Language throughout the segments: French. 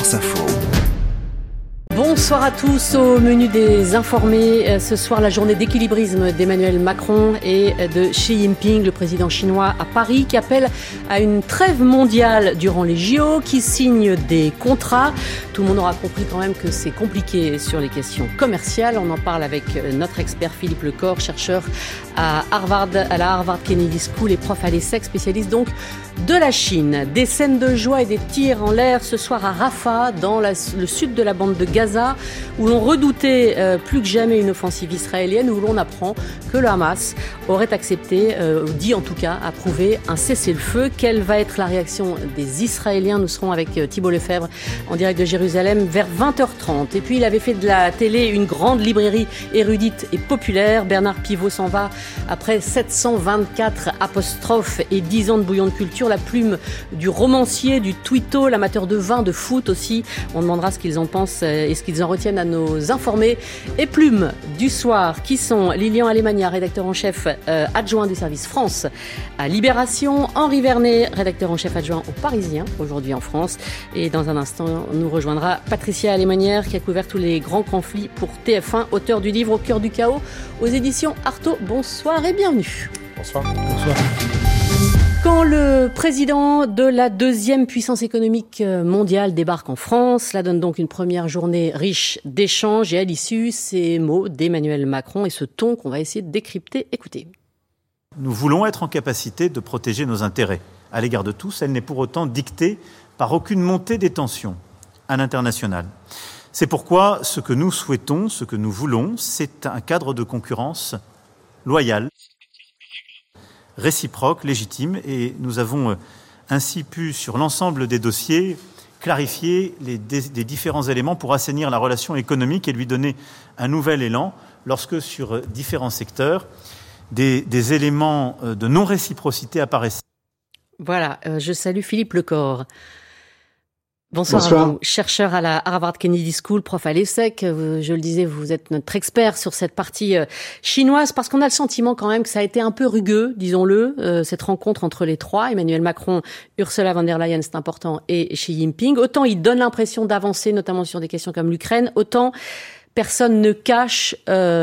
France Info. Bonsoir à tous. Au menu des informés, ce soir la journée d'équilibrisme d'Emmanuel Macron et de Xi Jinping, le président chinois à Paris, qui appelle à une trêve mondiale durant les JO, qui signe des contrats. Tout le monde aura compris quand même que c'est compliqué sur les questions commerciales. On en parle avec notre expert Philippe Lecor, chercheur à la Harvard Kennedy School et prof à l'ESSEC, spécialiste donc de la Chine. Des scènes de joie et des tirs en l'air ce soir à Rafah, dans le sud de la bande de Gaza, où l'on redoutait plus que jamais une offensive israélienne, où l'on apprend que le Hamas aurait accepté, dit en tout cas, approuvé un cessez-le-feu. Quelle va être la réaction des Israéliens? Nous serons avec Thibault Lefebvre en direct de Jérusalem vers 20h30. Et puis il avait fait de la télé une grande librairie érudite et populaire. Bernard Pivot s'en va après 724 apostrophes et 10 ans de bouillon de culture. La plume du romancier, du twitto, l'amateur de vin, de foot aussi. On demandera ce qu'ils en pensent et ce qu'ils en retiennent à nos informés. Et plumes du soir, qui sont Lilian Alemania, rédacteur en chef adjoint du service France à Libération, Henri Vernet, rédacteur en chef adjoint au Parisien, aujourd'hui en France. Et dans un instant, nous rejoindra Patricia Alemanière, qui a couvert tous les grands conflits pour TF1, auteur du livre Au cœur du chaos aux éditions Artaud. Bonsoir et bienvenue. Bonsoir. Bonsoir. Quand le président de la deuxième puissance économique mondiale débarque en France, cela donne donc une première journée riche d'échanges et à l'issue, ces mots d'Emmanuel Macron et ce ton qu'on va essayer de décrypter. Écoutez. Nous voulons être en capacité de protéger nos intérêts à l'égard de tous. Elle n'est pour autant dictée par aucune montée des tensions à l'international. C'est pourquoi ce que nous souhaitons, ce que nous voulons, c'est un cadre de concurrence loyal, réciproque, légitime, et nous avons ainsi pu, sur l'ensemble des dossiers, clarifier les différents éléments pour assainir la relation économique et lui donner un nouvel élan lorsque, sur différents secteurs, des éléments de non-réciprocité apparaissent. Voilà, je salue Philippe Lecor. Bonsoir. Bonsoir. À vous, chercheur à la Harvard Kennedy School, prof à l'ESSEC. Je le disais, vous êtes notre expert sur cette partie chinoise, parce qu'on a le sentiment quand même que ça a été un peu rugueux, disons-le, cette rencontre entre les trois, Emmanuel Macron, Ursula von der Leyen, c'est important, et Xi Jinping. Autant il donne l'impression d'avancer, notamment sur des questions comme l'Ukraine, autant personne ne cache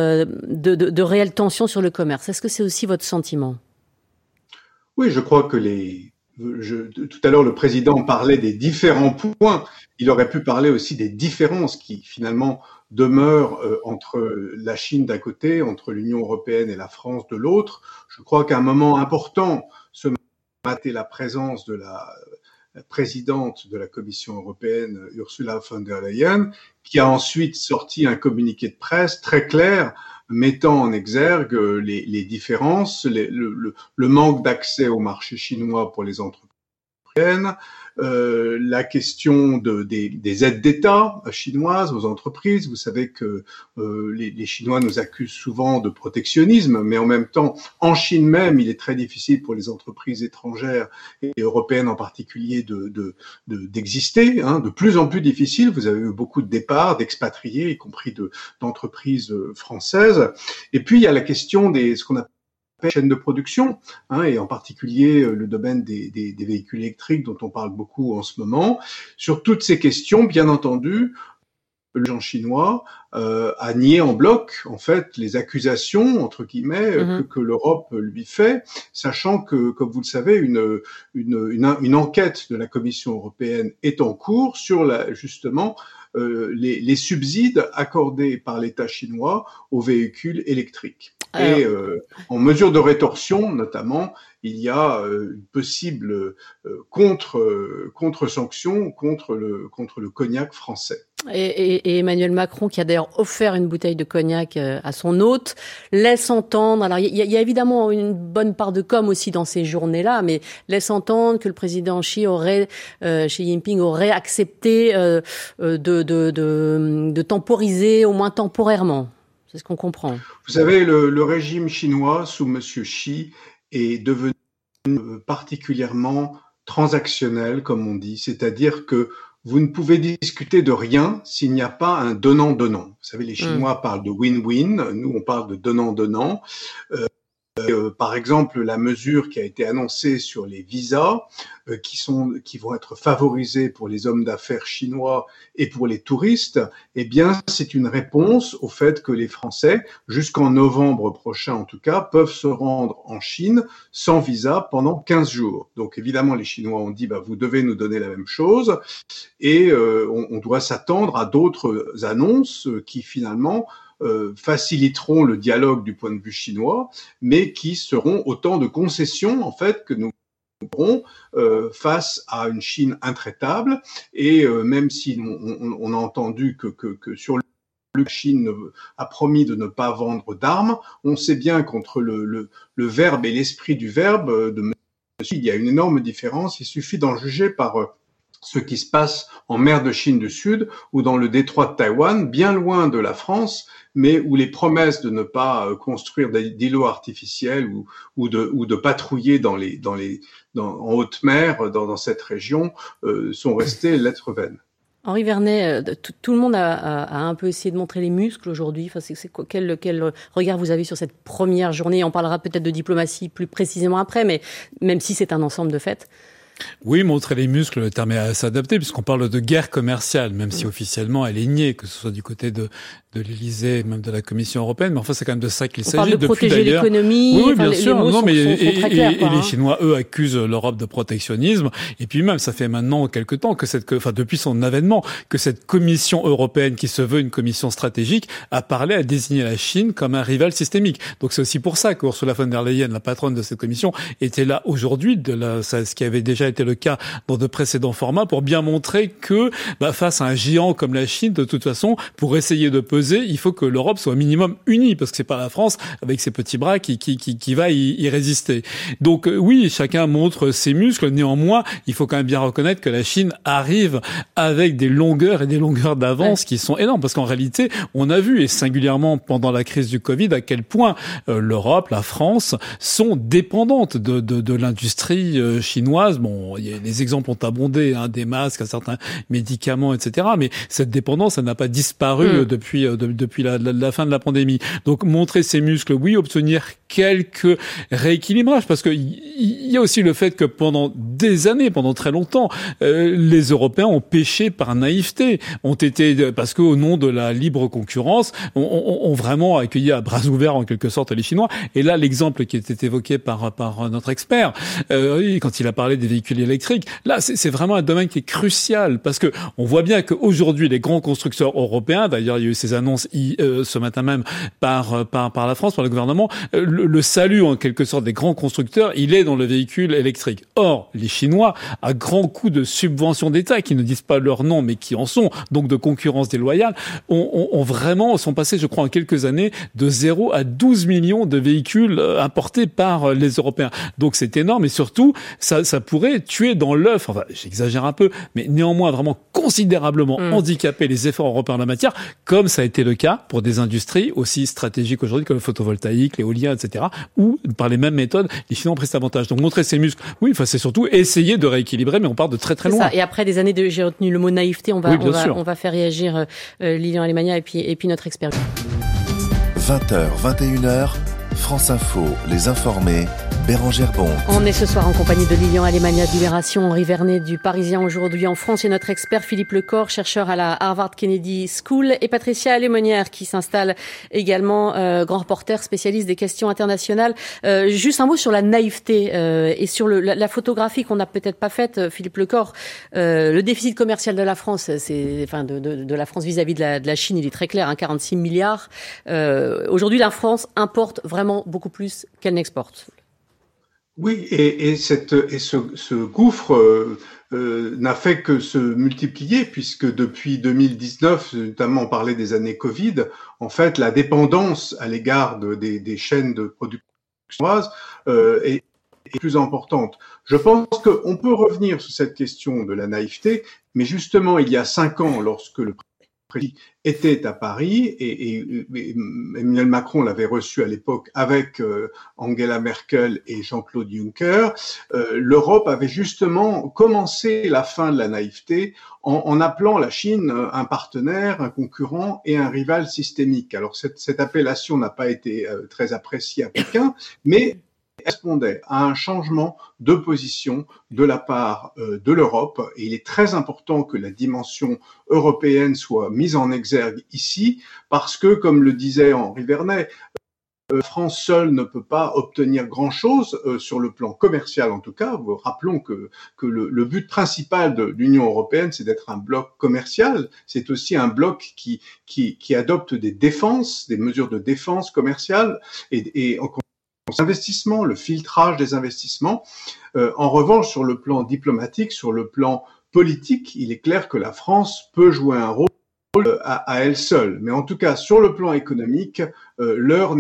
de réelles tensions sur le commerce. Est-ce que c'est aussi votre sentiment? Oui, je crois que tout à l'heure, le président parlait des différents points. Il aurait pu parler aussi des différences qui, finalement, demeurent entre la Chine d'un côté, entre l'Union européenne et la France de l'autre. Je crois qu'un moment important ce matin est la présence de la présidente de la Commission européenne, Ursula von der Leyen, qui a ensuite sorti un communiqué de presse très clair mettant en exergue les différences, le manque d'accès au marché chinois pour les entreprises européennes, la question des aides d'État chinoises aux entreprises. Vous savez que les Chinois nous accusent souvent de protectionnisme, mais en même temps, en Chine même, il est très difficile pour les entreprises étrangères et européennes en particulier d'exister, de plus en plus difficile. Vous avez eu beaucoup de départs, d'expatriés, y compris d'entreprises françaises. Et puis, il y a la question ce qu'on appelle chaîne de production, et en particulier le domaine des véhicules électriques dont on parle beaucoup en ce moment. Sur toutes ces questions, bien entendu, le président chinois a nié en bloc, en fait, les accusations, entre guillemets, que l'Europe lui fait, sachant que, comme vous le savez, une enquête de la Commission européenne est en cours sur justement les subsides accordés par l'État chinois aux véhicules électriques. Et en mesure de rétorsion, notamment, il y a une possible contre-sanction contre le cognac français. Et Emmanuel Macron, qui a d'ailleurs offert une bouteille de cognac à son hôte, laisse entendre, alors il y a évidemment une bonne part de com aussi dans ces journées-là, mais laisse entendre que le président Xi Jinping aurait accepté de temporiser, au moins temporairement. C'est ce qu'on comprend. Vous savez, le régime chinois sous Monsieur Xi est devenu particulièrement transactionnel, comme on dit, c'est-à-dire que vous ne pouvez discuter de rien s'il n'y a pas un donnant-donnant. Vous savez, les Chinois parlent de win-win, nous on parle de donnant-donnant. Par exemple, la mesure qui a été annoncée sur les visas, qui vont être favorisés pour les hommes d'affaires chinois et pour les touristes, eh bien, c'est une réponse au fait que les Français, jusqu'en novembre prochain en tout cas, peuvent se rendre en Chine sans visa pendant 15 jours. Donc évidemment, les Chinois ont dit, vous devez nous donner la même chose, et on doit s'attendre à d'autres annonces qui finalement faciliteront le dialogue du point de vue chinois, mais qui seront autant de concessions en fait que nous aurons face à une Chine intraitable. Et même si on a entendu que sur la Chine a promis de ne pas vendre d'armes, on sait bien qu'entre le verbe et l'esprit du verbe de monsieur, il y a une énorme différence. Il suffit d'en juger par ce qui se passe en mer de Chine du Sud ou dans le détroit de Taïwan, bien loin de la France, mais où les promesses de ne pas construire d'îlots artificiels ou de patrouiller en haute mer dans cette région sont restées lettres vaines. Henri Vernet, tout le monde a un peu essayé de montrer les muscles aujourd'hui. Enfin, quel regard vous avez sur cette première journée? On parlera peut-être de diplomatie plus précisément après, mais même si c'est un ensemble de faits. Oui, montrer les muscles, le terme est à s'adapter, puisqu'on parle de guerre commerciale, même si officiellement elle est niée, que ce soit du côté de l'Élysée, même de la Commission européenne, mais enfin c'est quand même de ça qu'il s'agit. On parle de protéger l'économie. Oui, bien sûr. Les mots sont très clairs, et les Chinois, eux, accusent l'Europe de protectionnisme. Et puis même, ça fait maintenant quelque temps que depuis son avènement, que cette Commission européenne, qui se veut une commission stratégique, a désigné la Chine comme un rival systémique. Donc c'est aussi pour ça que Ursula von der Leyen, la patronne de cette commission, était là aujourd'hui, ce qui avait déjà été le cas dans de précédents formats, pour bien montrer que face à un géant comme la Chine, de toute façon, pour essayer de peser, il faut que l'Europe soit au minimum unie, parce que c'est pas la France avec ses petits bras qui va y résister. Donc oui, chacun montre ses muscles. Néanmoins, il faut quand même bien reconnaître que la Chine arrive avec des longueurs et des longueurs d'avance qui sont énormes, parce qu'en réalité, on a vu, et singulièrement pendant la crise du Covid, à quel point l'Europe, la France sont dépendantes de l'industrie chinoise. Bon, les exemples ont abondé, des masques, certains médicaments, etc. Mais cette dépendance, elle n'a pas disparu depuis la fin de la pandémie. Donc, montrer ses muscles, oui, obtenir quelques rééquilibrages, parce que il y a aussi le fait que pendant des années, pendant très longtemps, les Européens ont péché par naïveté, parce qu'au nom de la libre concurrence, ont vraiment accueilli à bras ouverts en quelque sorte les Chinois. Et là, l'exemple qui était évoqué par notre expert, quand il a parlé des véhicules électriques, là, c'est vraiment un domaine qui est crucial, parce que on voit bien qu'aujourd'hui, les grands constructeurs européens, d'ailleurs, il y a eu ces annonces ce matin même par la France, par le gouvernement, le salut en quelque sorte des grands constructeurs, il est dans le véhicule électrique. Or, les Chinois, à grands coups de subventions d'État, qui ne disent pas leur nom, mais qui en sont, donc de concurrence déloyale, sont passés, je crois, en quelques années, de 0 à 12 millions de véhicules importés par les Européens. Donc c'est énorme, et surtout, ça pourrait tuer dans l'œuf, enfin, j'exagère un peu, mais néanmoins vraiment considérablement handicaper les efforts européens en la matière, comme ça a été le cas pour des industries aussi stratégiques aujourd'hui que le photovoltaïque, l'éolien, etc., où, par les mêmes méthodes, les Chinois ont pris cet avantage. Donc montrer ses muscles, oui, c'est surtout essayer de rééquilibrer, mais on part de très très loin. Ça. Et après des années j'ai retenu le mot naïveté, on va faire réagir Lilian Alemania et puis notre expert. 20h, 21h, France Info, les informés, Bérangère Bonte. On est ce soir en compagnie de Lilian Alemania de Libération, Henri Vernet du Parisien aujourd'hui en France et notre expert Philippe Lecor, chercheur à la Harvard Kennedy School, et Patricia Alémonière qui s'installe également, grand reporter spécialiste des questions internationales. Juste un mot sur la naïveté et sur la photographie qu'on n'a peut-être pas faite, Philippe Lecor. Le déficit commercial de la France, de la France vis-à-vis de la Chine, il est très clair, 46 milliards. Aujourd'hui, la France importe vraiment beaucoup plus qu'elle n'exporte. Oui, et ce gouffre n'a fait que se multiplier, puisque depuis 2019, notamment on parlait des années Covid, en fait la dépendance à l'égard des chaînes de production chinoises est plus importante. Je pense qu'on peut revenir sur cette question de la naïveté, mais justement il y a 5 ans, lorsque le président était à Paris et Emmanuel Macron l'avait reçu à l'époque avec Angela Merkel et Jean-Claude Juncker, l'Europe avait justement commencé la fin de la naïveté en appelant la Chine un partenaire, un concurrent et un rival systémique. Alors cette appellation n'a pas été très appréciée à Pékin, mais correspondait à un changement de position de la part de l'Europe. Et il est très important que la dimension européenne soit mise en exergue ici, parce que, comme le disait Henri Vernet, la France seule ne peut pas obtenir grand-chose sur le plan commercial en tout cas. Rappelons que le but principal de l'Union européenne, c'est d'être un bloc commercial. C'est aussi un bloc qui adopte des mesures de défense commerciale et investissements, le filtrage des investissements. En revanche, sur le plan diplomatique, sur le plan politique, il est clair que la France peut jouer un rôle à elle seule. Mais en tout cas, sur le plan économique, l'heure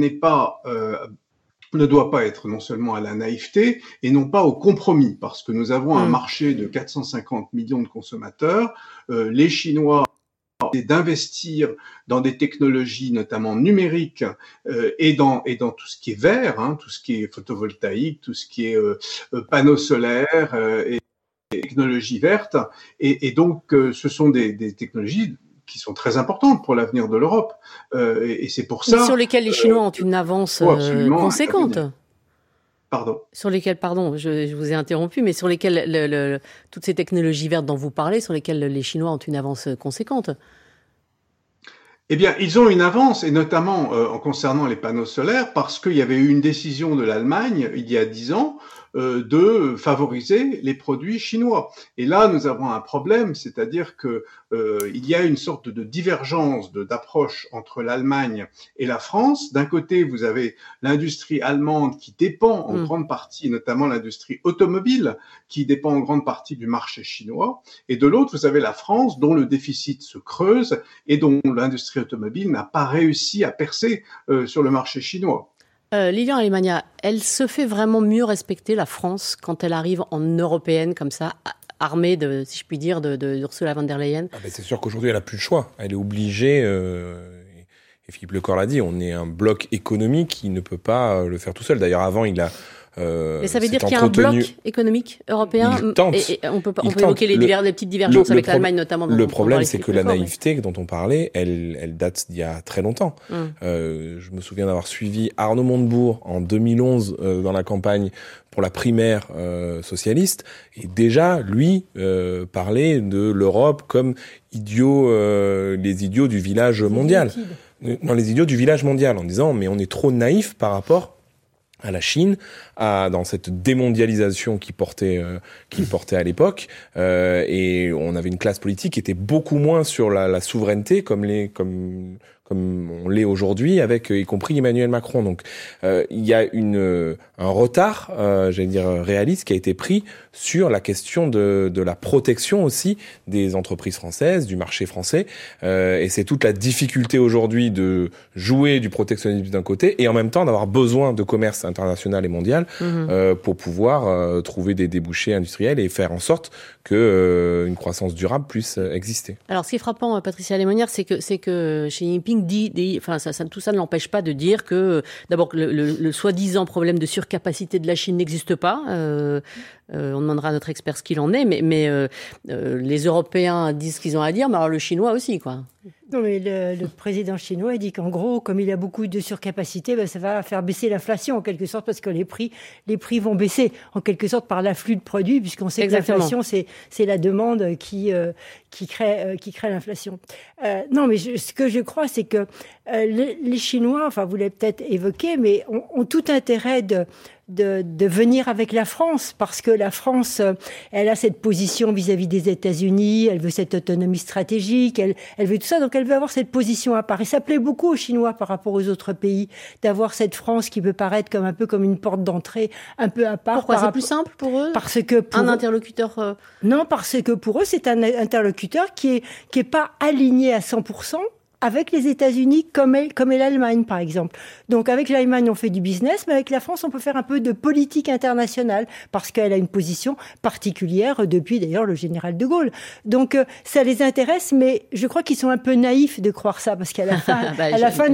ne doit pas être non seulement à la naïveté et non pas au compromis, parce que nous avons un marché de 450 millions de consommateurs. Les Chinois d'investir dans des technologies notamment numériques et dans tout ce qui est vert, tout ce qui est photovoltaïque, tout ce qui est panneaux solaires et technologies vertes. Et donc, ce sont des technologies qui sont très importantes pour l'avenir de l'Europe. Et c'est pour ça... Mais sur lesquelles les Chinois ont une avance conséquente. Pardon. Sur lesquelles, je vous ai interrompu, mais sur lesquelles toutes ces technologies vertes dont vous parlez, sur lesquelles les Chinois ont une avance conséquente. Eh bien, ils ont une avance, et notamment en concernant les panneaux solaires, parce qu'il y avait eu une décision de l'Allemagne, il y a 10 ans, de favoriser les produits chinois. Et là, nous avons un problème, c'est-à-dire que il y a une sorte de divergence d'approche entre l'Allemagne et la France. D'un côté, vous avez l'industrie allemande qui dépend en grande partie, notamment l'industrie automobile, qui dépend en grande partie du marché chinois. Et de l'autre, vous avez la France, dont le déficit se creuse et dont l'industrie automobile n'a pas réussi à percer sur le marché chinois. Lilian Alemagna, elle se fait vraiment mieux respecter, la France, quand elle arrive en européenne comme ça, armée de, si je puis dire, d'Ursula von der Leyen? C'est sûr qu'aujourd'hui, elle n'a plus le choix. Elle est obligée, et Philippe Lecor l'a dit, on est un bloc économique qui ne peut pas le faire tout seul. D'ailleurs, avant, il a... Mais ça veut dire qu'il y a un bloc économique européen et on peut évoquer les petites divergences avec l'Allemagne notamment. Le problème, c'est que la naïveté dont on parlait, elle date d'il y a très longtemps. Je me souviens d'avoir suivi Arnaud Montebourg en 2011 dans la campagne pour la primaire socialiste, et déjà, lui, parlait de l'Europe comme les idiots du village mondial. Non, les idiots du village mondial, en disant, mais on est trop naïf par rapport à la Chine, dans cette démondialisation qu'il portait à l'époque, et on avait une classe politique qui était beaucoup moins sur la souveraineté comme on l'est aujourd'hui, avec y compris Emmanuel Macron. Donc il y a un retard, j'allais dire réaliste, qui a été pris sur la question de la protection aussi des entreprises françaises, du marché français, et c'est toute la difficulté aujourd'hui de jouer du protectionnisme d'un côté et en même temps d'avoir besoin de commerce international et mondial pour pouvoir trouver des débouchés industriels et faire en sorte que une croissance durable puisse exister. Alors, ce qui est frappant, Patricia Lémonière, c'est que Xi Jinping tout ça ne l'empêche pas de dire que, d'abord, le soi-disant problème de surcapacité de la Chine n'existe pas. On demandera à notre expert ce qu'il en est, mais les Européens disent ce qu'ils ont à dire, mais alors le Chinois aussi, quoi. Non, mais le président chinois dit qu'en gros, comme il a beaucoup de surcapacité, ça va faire baisser l'inflation en quelque sorte, parce que les prix vont baisser en quelque sorte par l'afflux de produits, puisqu'on sait que l'inflation, c'est la demande qui crée l'inflation. Non, mais ce que je crois, c'est que les Chinois, enfin vous l'avez peut-être évoqué, mais ont tout intérêt de venir avec la France, parce que la France, elle a cette position vis-à-vis des États-Unis, elle veut cette autonomie stratégique, elle veut tout ça, donc elle veut avoir cette position à part. Et ça plaît beaucoup aux Chinois par rapport aux autres pays, d'avoir cette France qui peut paraître un peu comme une porte d'entrée, un peu à part. Pourquoi c'est plus simple pour eux? Parce que un interlocuteur. Non, parce que pour eux, c'est un interlocuteur qui est pas aligné à 100% avec les États-Unis comme est l'Allemagne, par exemple. Donc, avec l'Allemagne, on fait du business, mais avec la France, on peut faire un peu de politique internationale, parce qu'elle a une position particulière depuis, d'ailleurs, le général de Gaulle. Donc, ça les intéresse, mais je crois qu'ils sont un peu naïfs de croire ça, parce qu'à la fin, la fin de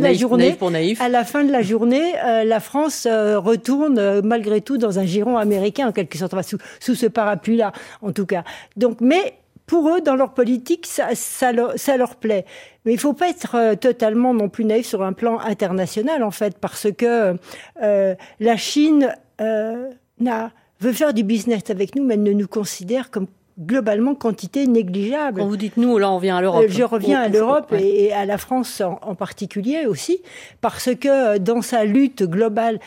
la journée, la France retourne, malgré tout, dans un giron américain, en quelque sorte, sous ce parapluie-là, en tout cas. Donc, mais pour eux, dans leur politique, ça leur plaît. Mais il faut pas être totalement non plus naïf sur un plan international, en fait, parce que la Chine veut faire du business avec nous, mais elle ne nous considère comme globalement quantité négligeable. Quand vous dites nous, là on revient à l'Europe. Je reviens à l'Europe et à la France en particulier aussi, parce que dans sa lutte globale,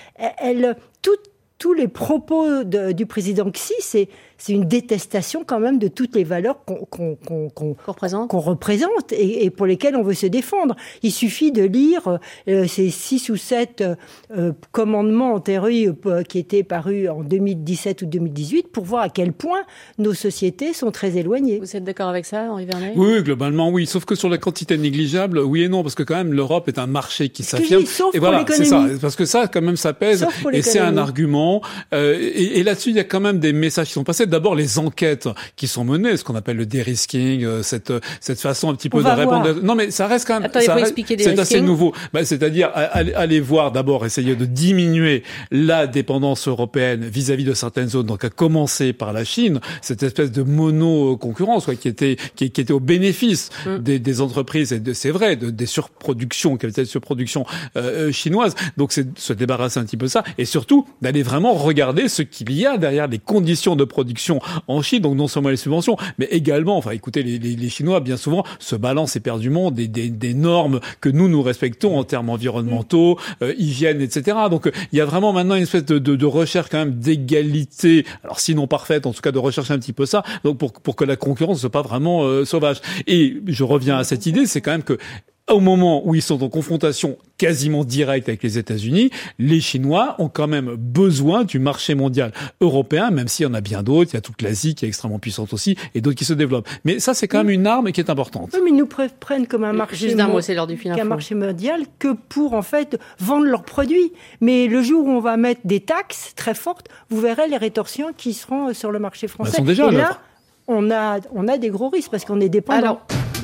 tous les propos du président Xi, c'est une détestation quand même de toutes les valeurs qu'on représente et pour lesquelles on veut se défendre. Il suffit de lire ces 6 ou 7 commandements en théorie qui étaient parus en 2017 ou 2018 pour voir à quel point nos sociétés sont très éloignées. Vous êtes d'accord avec ça, Henri Vernet ? Oui, globalement, oui. Sauf que sur la quantité négligeable, oui et non, parce que quand même, l'Europe est un marché qui s'affirme. Sauf et pour voilà, l'économie. c'est ça. Parce que ça, quand même, ça pèse. Et c'est un argument. Et là-dessus, il y a quand même des messages qui sont passés. D'abord, les enquêtes qui sont menées, ce qu'on appelle le de-risking, cette façon un petit peu de répondre. Non, mais ça reste quand même. Attends, il faut expliquer c'est assez nouveau. C'est-à-dire aller voir d'abord, essayer de diminuer la dépendance européenne vis-à-vis de certaines zones. Donc, à commencer par la Chine, cette espèce de mono-concurrence, qui était au bénéfice des entreprises et c'est vrai, des surproductions, qualité de surproduction chinoise. Donc, c'est se débarrasser un petit peu de ça et surtout d'aller vraiment regarder ce qu'il y a derrière les conditions de production en Chine, donc non seulement les subventions, mais également, écoutez, les Chinois, bien souvent, se balancent éperdument des normes que nous respectons en termes environnementaux, hygiène, etc. Donc, il y a vraiment maintenant une espèce de recherche quand même d'égalité, alors sinon parfaite, en tout cas de rechercher un petit peu ça, donc pour que la concurrence ne soit pas vraiment sauvage. Et je reviens à cette idée, c'est quand même que au moment où ils sont en confrontation quasiment directe avec les États-Unis, les Chinois ont quand même besoin du marché mondial européen, même s'il y en a bien d'autres. Il y a toute l'Asie qui est extrêmement puissante aussi, et d'autres qui se développent. Mais ça, c'est quand même une arme qui est importante. Oui, mais ils nous prennent comme un marché, marché mondial que pour, en fait, vendre leurs produits. Mais le jour où on va mettre des taxes très fortes, vous verrez les rétorsions qui seront sur le marché français. Elles sont déjà et là, on a des gros risques parce qu'on est dépendant.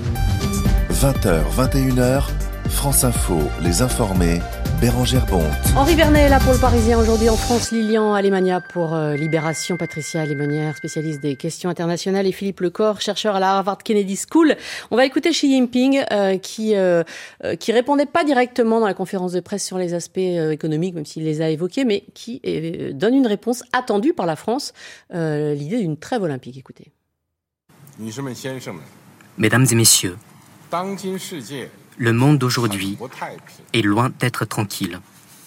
20h, 21h, France Info, les informés, Bérangère Bonte. Henri Vernet est là pour Le Parisien aujourd'hui en France, Lilian Alemania pour Libération, Patricia Alemonière, spécialiste des questions internationales, et Philippe Lecor, chercheur à la Harvard Kennedy School. On va écouter Xi Jinping qui répondait pas directement dans la conférence de presse sur les aspects économiques, même s'il les a évoqués, mais qui donne une réponse attendue par la France, l'idée d'une trêve olympique. Écoutez. Mesdames et messieurs, le monde d'aujourd'hui est loin d'être tranquille.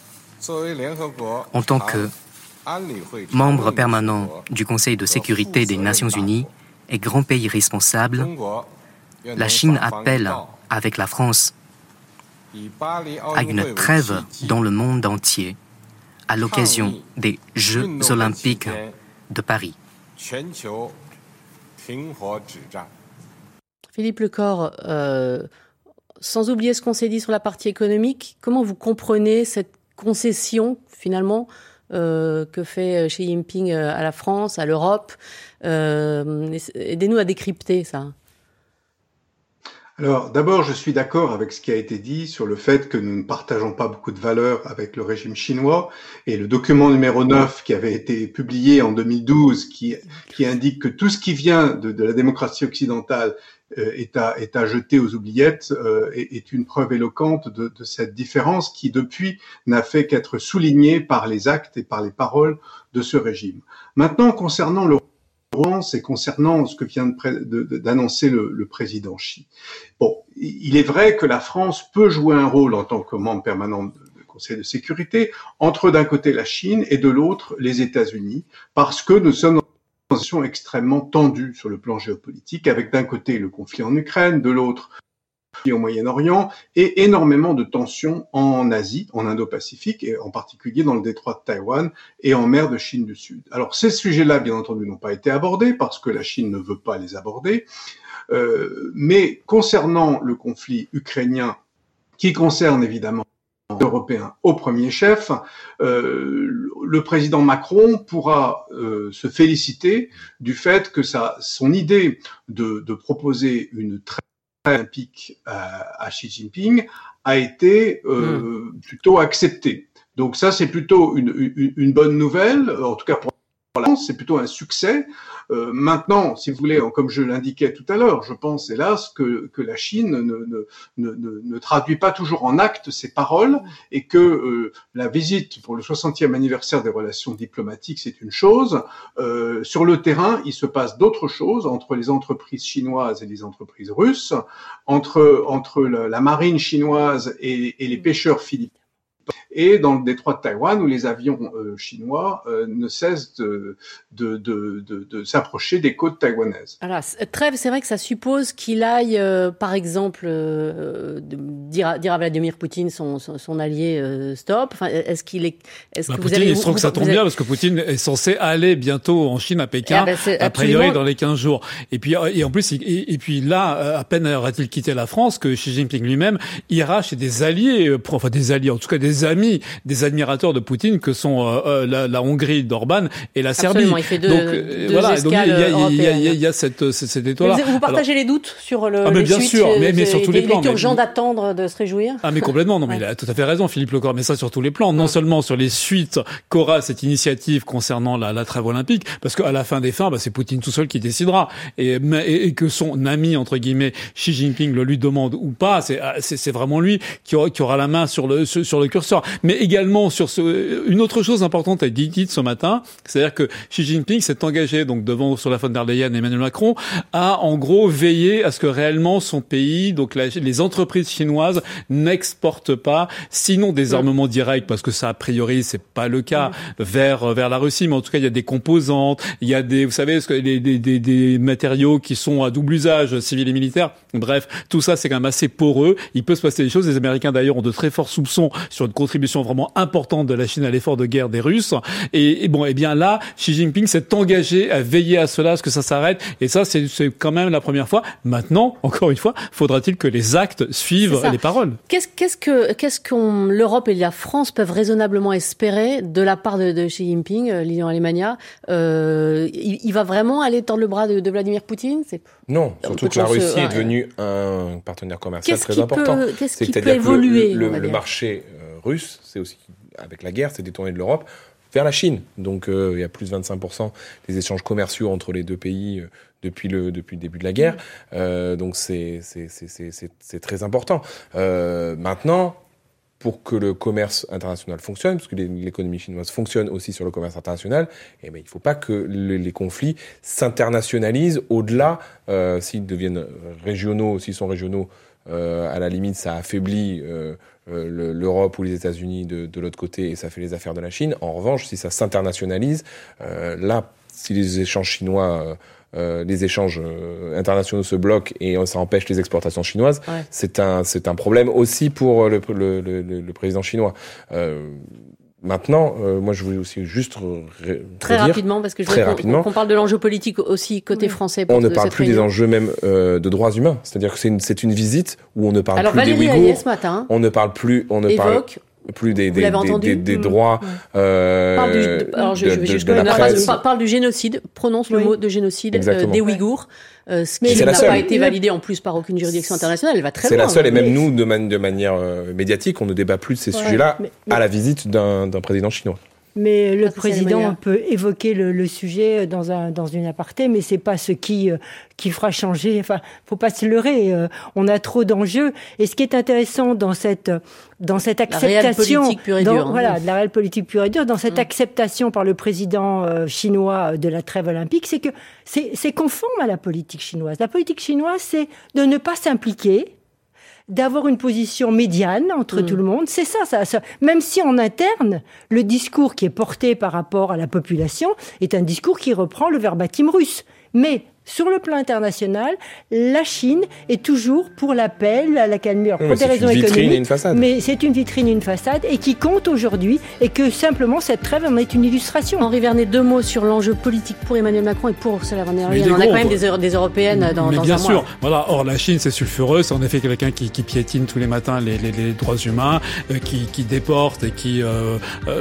En tant que membre permanent du Conseil de sécurité des Nations Unies et grand pays responsable, la Chine appelle, avec la France, à une trêve dans le monde entier à l'occasion des Jeux olympiques de Paris. Philippe Lecor, sans oublier ce qu'on s'est dit sur la partie économique, comment vous comprenez cette concession, finalement, que fait Xi Jinping à la France, à l'Europe ? Aidez-nous à décrypter ça. Alors, d'abord, je suis d'accord avec ce qui a été dit sur le fait que nous ne partageons pas beaucoup de valeurs avec le régime chinois. Et le document numéro 9 qui avait été publié en 2012, qui indique que tout ce qui vient de la démocratie occidentale est à jeter aux oubliettes, est une preuve éloquente de cette différence qui, depuis, n'a fait qu'être soulignée par les actes et par les paroles de ce régime. Maintenant, concernant le et concernant ce que vient d'annoncer le président Xi. Bon, il est vrai que la France peut jouer un rôle en tant que membre permanent du Conseil de sécurité entre d'un côté la Chine et de l'autre les États-Unis, parce que nous sommes dans une situation extrêmement tendue sur le plan géopolitique, avec d'un côté le conflit en Ukraine, de l'autre au Moyen-Orient, et énormément de tensions en Asie, en Indo-Pacifique, et en particulier dans le détroit de Taïwan et en mer de Chine du Sud. Alors ces sujets-là, bien entendu, n'ont pas été abordés parce que la Chine ne veut pas les aborder, mais concernant le conflit ukrainien, qui concerne évidemment les Européens au premier chef, le président Macron pourra se féliciter du fait que son idée de proposer une trêve olympique à Xi Jinping a été plutôt acceptée. Donc ça, c'est plutôt une bonne nouvelle, en tout cas pour c'est plutôt un succès. Maintenant, si vous voulez, comme je l'indiquais tout à l'heure, je pense hélas que la Chine ne traduit pas toujours en actes ses paroles et que la visite pour le 60e anniversaire des relations diplomatiques, c'est une chose. Sur le terrain, il se passe d'autres choses entre les entreprises chinoises et les entreprises russes, entre la marine chinoise et les pêcheurs philippins. Et dans le détroit de Taïwan, où les avions chinois ne cessent de s'approcher des côtes taïwanaises. Alors, trêve, c'est vrai que ça suppose qu'il aille, par exemple, dire à Vladimir Poutine, son allié, stop. Enfin, est-ce que vous Poutine, avez... il se trouve que ça tombe bien, parce que Poutine est censé aller bientôt en Chine, à Pékin, a priori dans les 15 jours. Et puis en plus, et puis là, à peine aura-t-il quitté la France que Xi Jinping lui-même ira chez des alliés, enfin des alliés, en tout cas des amis, des admirateurs de Poutine que sont la Hongrie d'Orban et la Serbie. Absolument, il fait deux escales il y a cette étoile-là. Vous partagez les doutes sur le mais bien sûr, mais sur tous les plans. Il est urgent d'attendre, de se réjouir. Ah mais complètement, non mais il a tout à fait raison, Philippe Lecor, mais ça sur tous les plans, non seulement sur les suites qu'aura cette initiative concernant la trêve olympique, parce qu'à la fin des fins, c'est Poutine tout seul qui décidera, et que son ami entre guillemets Xi Jinping le lui demande ou pas, c'est vraiment lui qui aura la main sur le curseur. Mais également une autre chose importante a été dite ce matin, c'est-à-dire que Xi Jinping s'est engagé donc devant Ursula von der Leyen et Emmanuel Macron à en gros veiller à ce que réellement son pays, donc les entreprises chinoises n'exportent pas, sinon des armements directs, parce que ça a priori c'est pas le cas, vers la Russie, mais en tout cas il y a des composantes, il y a des, vous savez, des matériaux qui sont à double usage, civil et militaire. Bref, tout ça c'est quand même assez poreux. Il peut se passer des choses. Les Américains d'ailleurs ont de très forts soupçons sur une contribution vraiment importante de la Chine à l'effort de guerre des Russes. Et bien là, Xi Jinping s'est engagé à veiller à cela, à ce que ça s'arrête. Et ça, c'est quand même la première fois. Maintenant, encore une fois, faudra-t-il que les actes suivent les paroles. Qu'est-ce que l'Europe et la France peuvent raisonnablement espérer de la part de Xi Jinping, Lilian Alemania? Il va vraiment aller tendre le bras de Vladimir Poutine? Non, surtout que la Russie est devenue un partenaire commercial très important. Qu'est-ce qui peut évoluer? Le marché russe, c'est aussi, avec la guerre, c'est détourné de l'Europe vers la Chine. Donc il y a plus de 25% des échanges commerciaux entre les deux pays depuis le début de la guerre. Donc c'est très important. Maintenant, pour que le commerce international fonctionne, parce que l'économie chinoise fonctionne aussi sur le commerce international, il ne faut pas que les conflits s'internationalisent au-delà, s'ils deviennent régionaux, s'ils sont régionaux, à la limite ça affaiblit l'Europe ou les États-Unis de l'autre côté et ça fait les affaires de la Chine. En revanche, si ça s'internationalise, là, si les échanges chinois, les échanges internationaux se bloquent et ça empêche les exportations chinoises, c'est un problème aussi pour le président chinois. Maintenant, moi je voulais aussi juste très rapidement, parce que je veux qu'on parle de l'enjeu politique aussi côté français. On ne parle plus des enjeux même de droits humains, c'est-à-dire que c'est une visite où on ne parle plus des Ouïghours. Valérie Ayé ce matin, on ne parle plus des droits parle du génocide, prononce le mot de génocide des Ouïghours, ce qui n'a pas été validé en plus par aucune juridiction internationale. Elle va très loin. C'est la seule, et même nous, de manière médiatique, on ne débat plus de ces sujets-là à la visite d'un président chinois. Mais le président peut évoquer le sujet dans une aparté, mais c'est pas ce qui fera changer. Enfin, faut pas se leurrer. On a trop d'enjeux. Et ce qui est intéressant dans cette acceptation, de la réelle politique pure et dure, dans cette acceptation par le président chinois de la trêve olympique, c'est que c'est conforme à la politique chinoise. La politique chinoise, c'est de ne pas s'impliquer, d'avoir une position médiane entre tout le monde. C'est ça. Même si en interne, le discours qui est porté par rapport à la population est un discours qui reprend le verbatim russe. Mais sur le plan international, la Chine est toujours pour la paix, la calme, pour des raisons économiques. C'est une vitrine et une façade. Mais c'est une vitrine et une façade, et qui compte aujourd'hui, et que simplement cette trêve en est une illustration. Henri Vernet, 2 mots sur l'enjeu politique pour Emmanuel Macron et pour Ursula von der Leyen. On a quand même des européennes dans un mois. Mais bien sûr, voilà. Or la Chine, c'est sulfureux. C'est en effet quelqu'un qui piétine tous les matins les droits humains, qui déporte et qui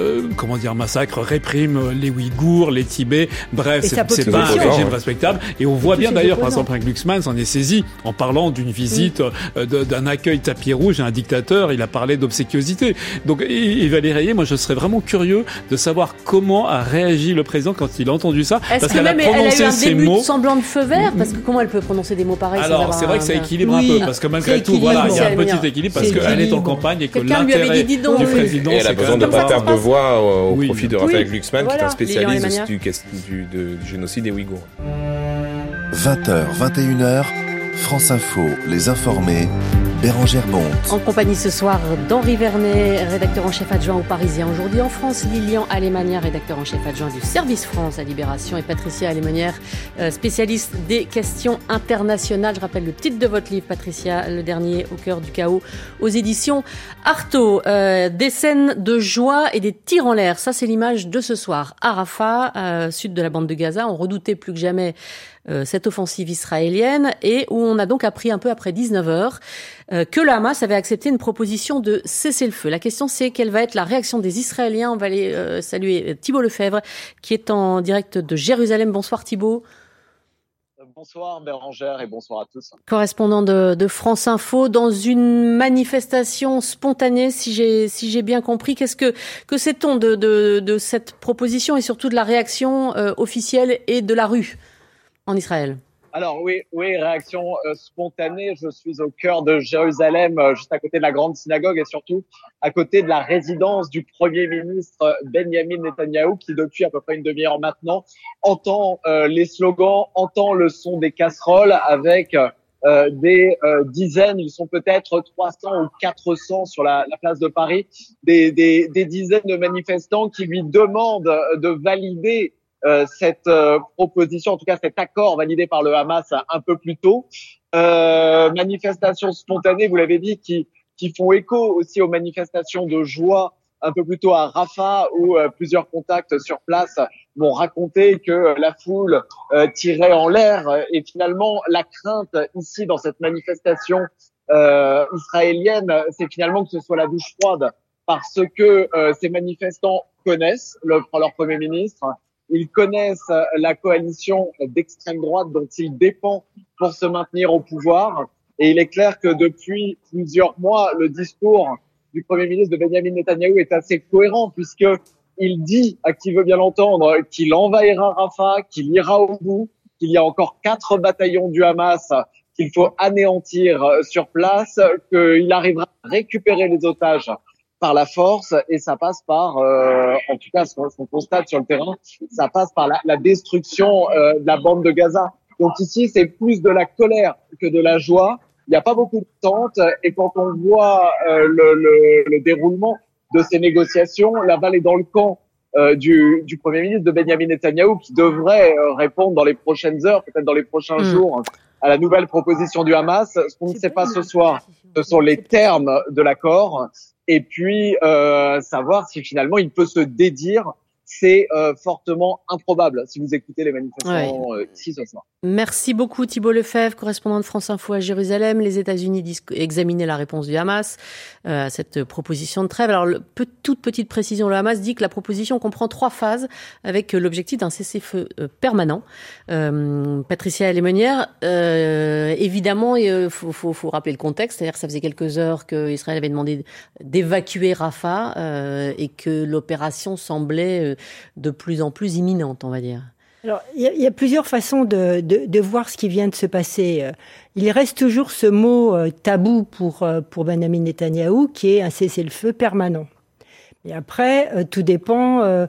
massacre, réprime les Ouïghours, les Tibets. Bref, c'est pas un régime respectable. Et on voit bien d'ailleurs, par exemple, avec Glucksmann s'en est saisi en parlant d'une visite, d'un accueil tapis rouge à un dictateur. Il a parlé d'obséquiosité. Donc, et Valérie Rayet, moi, je serais vraiment curieux de savoir comment a réagi le président quand il a entendu ça. Est-ce qu'elle a prononcé elle a eu un début de semblant de feu vert? Parce que comment elle peut prononcer des mots pareils? Alors, c'est vrai que ça équilibre un peu, parce que malgré tout, voilà, il y a un petit équilibre, parce qu'elle est en campagne et que l'intérêt du président, et elle a besoin de pas perdre de voix au profit de Raphaël Glucksmann, qui est un spécialiste du génocide des Ouïghours. 20h, 21h, France Info, les informés, Bérangère Bonte. En compagnie ce soir d'Henri Vernet, rédacteur en chef adjoint au Parisien Aujourd'hui en France, Lilian Alemania, rédacteur en chef adjoint du Service France à Libération, et Patricia Alemonière, spécialiste des questions internationales. Je rappelle le titre de votre livre, Patricia, le dernier au cœur du chaos, aux éditions Artaud. Des scènes de joie et des tirs en l'air, ça c'est l'image de ce soir. À Rafah, sud de la bande de Gaza, on redoutait plus que jamais cette offensive israélienne, et où on a donc appris un peu après 19h que le Hamas avait accepté une proposition de cessez-le-feu. La question, c'est quelle va être la réaction des Israéliens. On va aller saluer Thibault Lefebvre, qui est en direct de Jérusalem. Bonsoir Thibault. Bonsoir Bérangère et bonsoir à tous. Correspondant de France Info, dans une manifestation spontanée, si j'ai bien compris. Qu'est-ce que sait-on de cette proposition et surtout de la réaction officielle et de la rue en Israël? Alors oui, réaction spontanée. Je suis au cœur de Jérusalem, juste à côté de la grande synagogue et surtout à côté de la résidence du Premier ministre Benyamin Netanyahou, qui depuis à peu près une demi-heure maintenant entend les slogans, entend le son des casseroles avec des dizaines, ils sont peut-être 300 ou 400 sur la place de Paris, des dizaines de manifestants qui lui demandent de valider cette proposition, en tout cas cet accord validé par le Hamas un peu plus tôt. Manifestations spontanées, vous l'avez dit, qui font écho aussi aux manifestations de joie un peu plus tôt à Rafah, où plusieurs contacts sur place m'ont raconté que la foule tirait en l'air, et finalement la crainte ici dans cette manifestation israélienne, c'est finalement que ce soit la douche froide, parce que ces manifestants connaissent leur Premier ministre. Ils connaissent la coalition d'extrême droite dont il dépend pour se maintenir au pouvoir. Et il est clair que depuis plusieurs mois, le discours du Premier ministre de Benyamin Netanyahou est assez cohérent, puisqu'il dit, à qui veut bien l'entendre, qu'il envahira Rafah, qu'il ira au bout, qu'il y a encore 4 bataillons du Hamas qu'il faut anéantir sur place, qu'il arrivera à récupérer les otages par la force, et ça passe par, en tout cas ce qu'on constate sur le terrain, ça passe par la destruction de la bande de Gaza. Donc ici, c'est plus de la colère que de la joie. Il n'y a pas beaucoup de tentes, et quand on voit le déroulement de ces négociations, la balle est dans le camp du Premier ministre de Benyamin Netanyahou, qui devrait répondre dans les prochaines heures, peut-être dans les prochains jours, à la nouvelle proposition du Hamas. Ce qu'on ne sait pas ce soir, ce sont les termes de l'accord. Et puis savoir si finalement il peut se dédire, c'est fortement improbable si vous écoutez les manifestants ici ce soir. Merci beaucoup Thibault Lefebvre, correspondant de France Info à Jérusalem. Les États-Unis disent examiner la réponse du Hamas à cette proposition de trêve. Alors, toute petite précision, le Hamas dit que la proposition comprend 3 phases avec l'objectif d'un cessez-feu permanent. Patricia Alemonière, évidemment, il faut rappeler le contexte, c'est-à-dire que ça faisait quelques heures qu'Israël avait demandé d'évacuer Rafah et que l'opération semblait de plus en plus imminente, on va dire. Alors, il y a plusieurs façons de voir ce qui vient de se passer. Il reste toujours ce mot tabou pour Benyamin Netanyahou, qui est un cessez-le-feu permanent. Et après, tout dépend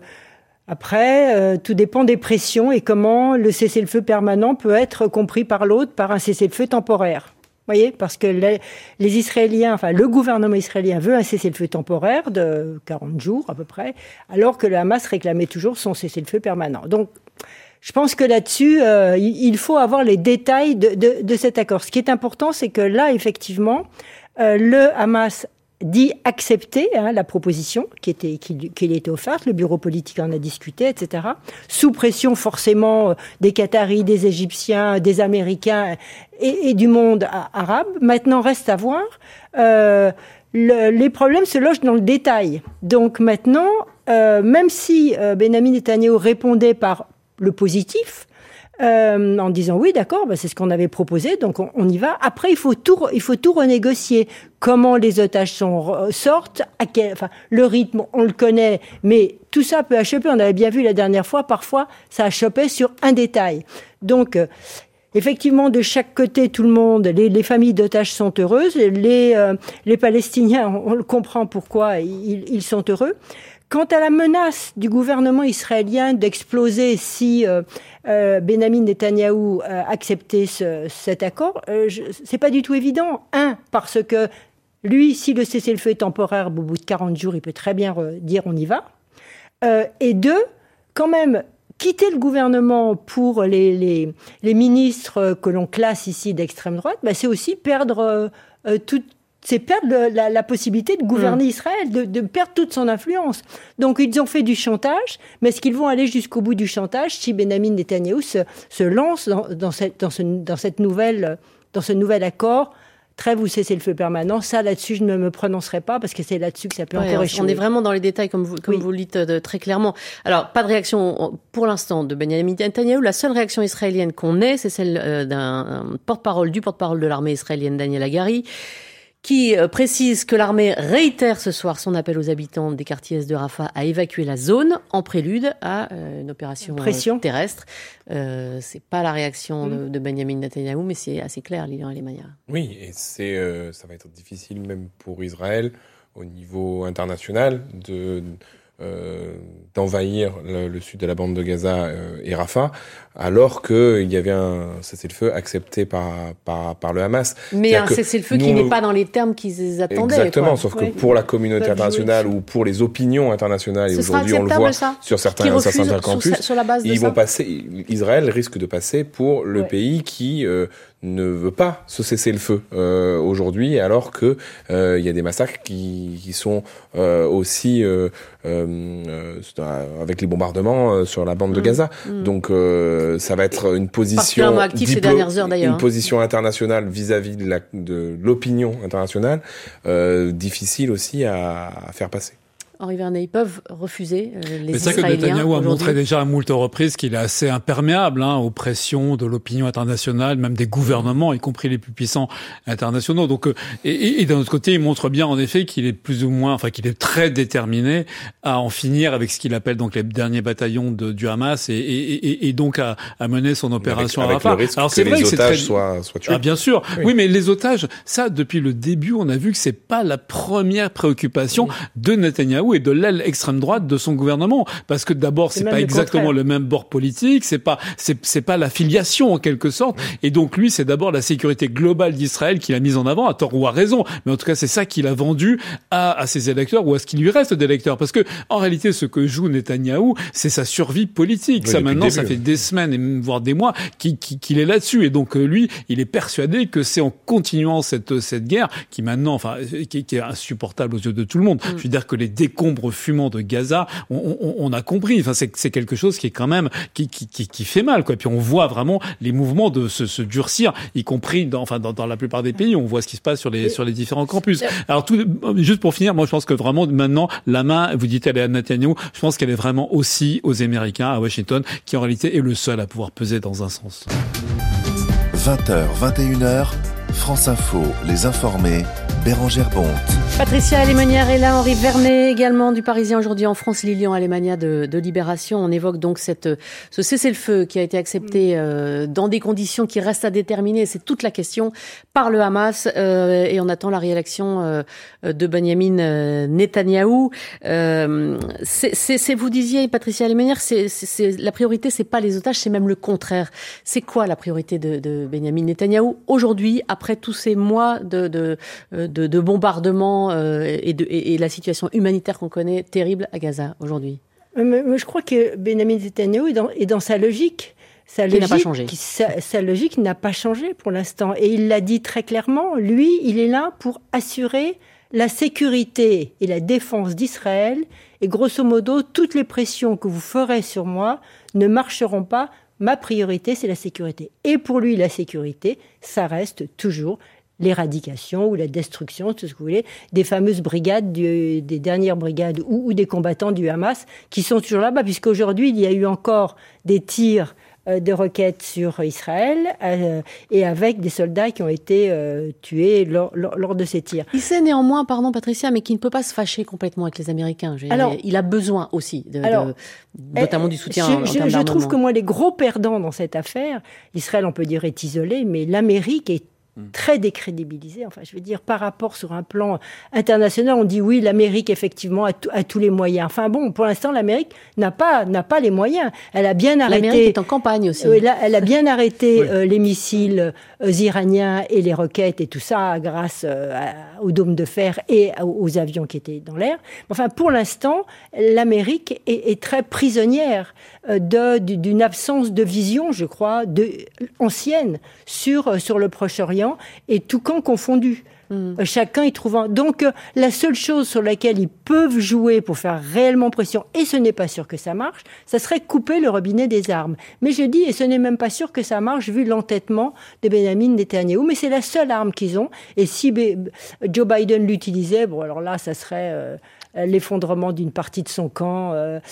des pressions et comment le cessez-le-feu permanent peut être compris par l'autre par un cessez-le-feu temporaire. Vous voyez, parce que les Israéliens, enfin le gouvernement israélien veut un cessez-le-feu temporaire de 40 jours à peu près, alors que le Hamas réclamait toujours son cessez-le-feu permanent. Donc, je pense que là-dessus, il faut avoir les détails de cet accord. Ce qui est important, c'est que là, effectivement, le Hamas dit accepter la proposition qui était offerte, le bureau politique en a discuté, etc. Sous pression forcément des Qataris, des Égyptiens, des Américains et du monde arabe. Maintenant, reste à voir. Les problèmes se logent dans le détail. Donc maintenant, même si Benyamin Netanyahou répondait par le positif, en disant oui, d'accord, c'est ce qu'on avait proposé, donc on y va. Après, il faut tout renégocier. Comment les otages sortent, le rythme, on le connaît, mais tout ça peut achoper. On avait bien vu la dernière fois, parfois, ça achoppait sur un détail. Donc, effectivement, de chaque côté, tout le monde, les familles d'otages sont heureuses. Les Palestiniens, on le comprend pourquoi ils sont heureux. Quant à la menace du gouvernement israélien d'exploser si Benyamin Netanyahou acceptait cet accord, c'est pas du tout évident. Parce que lui, si le cessez-le-feu est temporaire, au bout de 40 jours, il peut très bien dire on y va. Et deux, quand même, quitter le gouvernement pour les ministres que l'on classe ici d'extrême droite, c'est aussi perdre c'est perdre la possibilité de gouverner Israël, de perdre toute son influence. Donc ils ont fait du chantage, mais est-ce qu'ils vont aller jusqu'au bout du chantage si Benyamin Netanyahou se lance dans ce nouvel accord, trêve ou cessez-le-feu permanent? Ça, là-dessus, je ne me prononcerai pas parce que c'est là-dessus que ça peut encore échouer. On est vraiment dans les détails, comme vous le dites très clairement. Alors, pas de réaction pour l'instant de Benyamin Netanyahou. La seule réaction israélienne qu'on ait, c'est celle du porte-parole de l'armée israélienne, Daniel Hagari, qui précise que l'armée réitère ce soir son appel aux habitants des quartiers est de Rafah à évacuer la zone en prélude à une opération terrestre. C'est pas la réaction de Benyamin Netanyahou, mais c'est assez clair, Lilian Alemania. Oui, et ça va être difficile même pour Israël au niveau international d'envahir le sud de la bande de Gaza et Rafah, alors qu'il y avait un cessez-le-feu accepté par le Hamas. Mais un cessez-le-feu qui n'est pas dans les termes qu'ils attendaient. Exactement, sauf que pour la communauté internationale ou pour les opinions internationales, et aujourd'hui on le voit sur certains campus, Israël risque de passer pour le pays qui ne veut pas se cesser le feu aujourd'hui, alors que il y a des massacres qui sont aussi avec les bombardements sur la bande de Gaza. Donc ça va être une position ces dernières heures, d'ailleurs, une position internationale vis-à-vis de l'opinion internationale difficile aussi à faire passer. Henri Vernet, ils peuvent refuser les Mais Israéliens. C'est ça que Netanyahou a montré aujourd'hui. déjà à moult reprises qu'il est assez imperméable aux pressions de l'opinion internationale, même des gouvernements, y compris les plus puissants internationaux. Donc, et d'un autre côté, il montre bien en effet qu'il est plus ou moins, qu'il est très déterminé à en finir avec ce qu'il appelle donc les derniers bataillons du Hamas et donc à mener son opération à Rafah. Avec le risque alors, c'est que vrai les otages soient tués. Ah, bien sûr. Oui, mais les otages, ça, depuis le début, on a vu que c'est pas la première préoccupation de Netanyahou et de l'aile extrême droite de son gouvernement, parce que d'abord c'est pas exactement le même bord politique, c'est pas la filiation en quelque sorte, et donc lui c'est d'abord la sécurité globale d'Israël qu'il a mise en avant, à tort ou à raison, mais en tout cas c'est ça qu'il a vendu à ses électeurs ou à ce qui lui reste d'électeurs, parce que en réalité ce que joue Netanyahou c'est sa survie politique, oui, ça maintenant ça fait des semaines et voire des mois qu'il est là-dessus, et donc lui il est persuadé que c'est en continuant cette guerre qui maintenant qui est insupportable aux yeux de tout le monde. Je veux dire que les décombres fumants de Gaza, on a compris. C'est quelque chose qui est quand même qui fait mal, quoi. Puis on voit vraiment les mouvements de se durcir, y compris dans la plupart des pays. On voit ce qui se passe sur les différents campus. Alors juste pour finir, moi je pense que vraiment maintenant la main, vous dites elle est à Netanyahou, je pense qu'elle est vraiment aussi aux Américains à Washington, qui en réalité est le seul à pouvoir peser dans un sens. 20h, 21h, France Info, les informés, Bérangère Bonte. Patricia Alemanière est là, Henri Vernet également du Parisien aujourd'hui en France, Lilian Alemania de Libération. On évoque donc ce cessez-le-feu qui a été accepté dans des conditions qui restent à déterminer. C'est toute la question par le Hamas et on attend la réaction de Benyamin Netanyahou. Vous disiez, Patricia Alemanière, la priorité, c'est pas les otages, c'est même le contraire. C'est quoi la priorité de Benyamin Netanyahou aujourd'hui, après tous ces mois de bombardements et la situation humanitaire qu'on connaît terrible à Gaza aujourd'hui? Je crois que Benyamin Netanyahou est dans sa logique. Sa logique n'a pas changé pour l'instant. Et il l'a dit très clairement, lui, il est là pour assurer la sécurité et la défense d'Israël. Et grosso modo, toutes les pressions que vous ferez sur moi ne marcheront pas. Ma priorité, c'est la sécurité. Et pour lui, la sécurité, ça reste toujours l'éradication ou la destruction, tout ce que vous voulez, des fameuses brigades, des dernières brigades ou des combattants du Hamas qui sont toujours là-bas, puisqu'aujourd'hui, il y a eu encore des tirs de roquettes sur Israël et avec des soldats qui ont été tués lors de ces tirs. Il sait néanmoins, pardon Patricia, mais qu'il ne peut pas se fâcher complètement avec les Américains. Il a besoin aussi, notamment du soutien en termes d'armement. Je trouve que moi, les gros perdants dans cette affaire, Israël, on peut dire, est isolé, mais l'Amérique est très décrédibilisée. Enfin, je veux dire, par rapport sur un plan international, on dit oui, l'Amérique, effectivement, a tous les moyens. Enfin bon, pour l'instant, l'Amérique n'a pas les moyens. Elle a bien arrêté... L'Amérique est en campagne aussi. Elle a bien arrêté les missiles iraniens et les roquettes et tout ça grâce aux dômes de fer et aux avions qui étaient dans l'air. Enfin, pour l'instant, l'Amérique est très prisonnière d'une absence de vision, je crois, ancienne sur le Proche-Orient et tout camp confondu. Chacun y trouvant. Donc, la seule chose sur laquelle ils peuvent jouer pour faire réellement pression, et ce n'est pas sûr que ça marche, ça serait couper le robinet des armes. Mais je dis, et ce n'est même pas sûr que ça marche vu l'entêtement de Benjamin Netanyahou, mais c'est la seule arme qu'ils ont. Et si Joe Biden l'utilisait, bon, alors là, ça serait l'effondrement d'une partie de son camp,